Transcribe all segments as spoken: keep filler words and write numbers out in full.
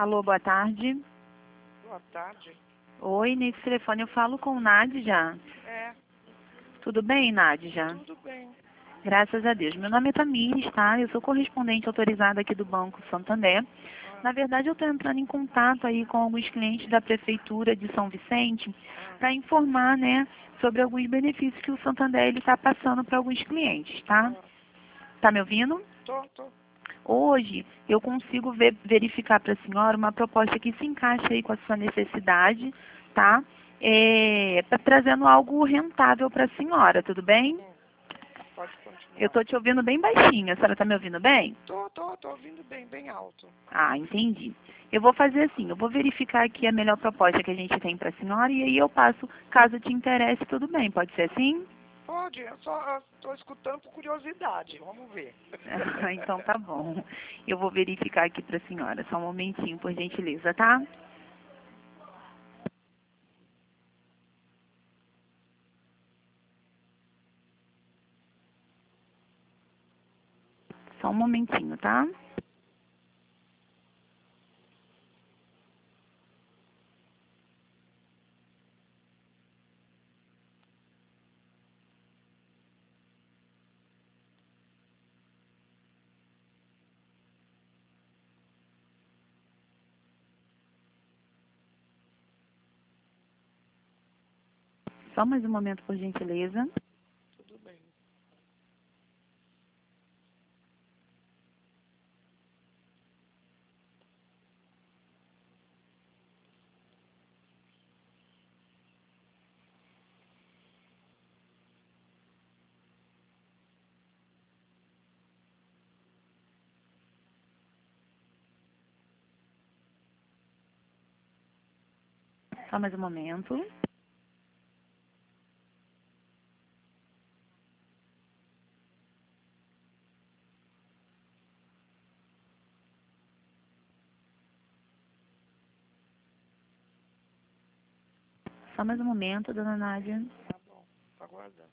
Alô, boa tarde. Boa tarde. Oi, nesse telefone eu falo com Nádja. É, Tudo bem, Nádja? tudo bem. Graças a Deus. Meu nome é Tamires, tá? Eu sou correspondente autorizada aqui do Banco Santander. Ah, Na verdade, eu estou entrando em contato aí com alguns clientes da Prefeitura de São Vicente ah, para informar, né, sobre alguns benefícios que o Santander está passando para alguns clientes, tá? ah. Tá me ouvindo? Tô, tô. Hoje eu consigo ver- verificar para a senhora uma proposta que se encaixa aí com a sua necessidade, tá? É, tá trazendo algo rentável para a senhora, tudo bem? Hum, pode Eu continuar. estou te ouvindo bem baixinho, a senhora está me ouvindo bem? Tô, tô, tô ouvindo bem, bem alto. Ah, entendi. Eu vou fazer assim, eu vou verificar aqui a melhor proposta que a gente tem para a senhora e aí eu passo, caso te interesse, tudo bem, pode ser assim? Pode, eu só eu tô escutando por curiosidade. Vamos ver. Ah, então tá bom. Eu vou verificar aqui para a senhora, só um momentinho, por gentileza, tá? Só um momentinho, tá? Só mais um momento, por gentileza. Tudo bem. Só mais um momento. Só mais um momento, dona Nádia. Tá bom, tô aguardando.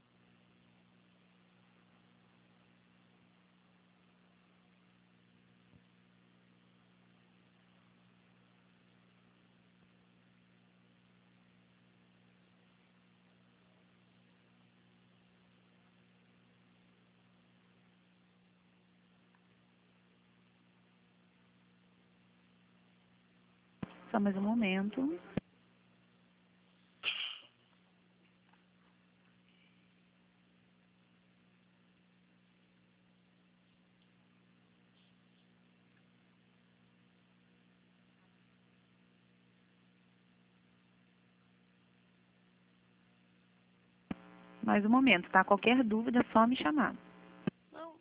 Só mais um momento. Mais um momento, tá? Qualquer dúvida, é só me chamar. Não,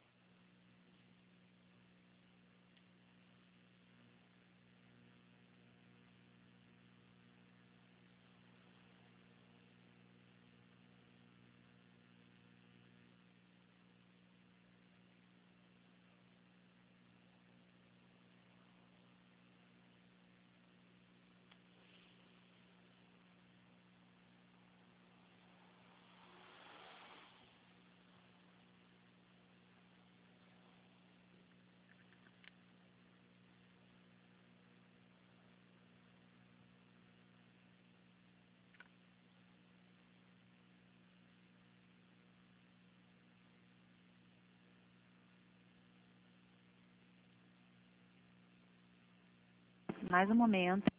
Mais um momento.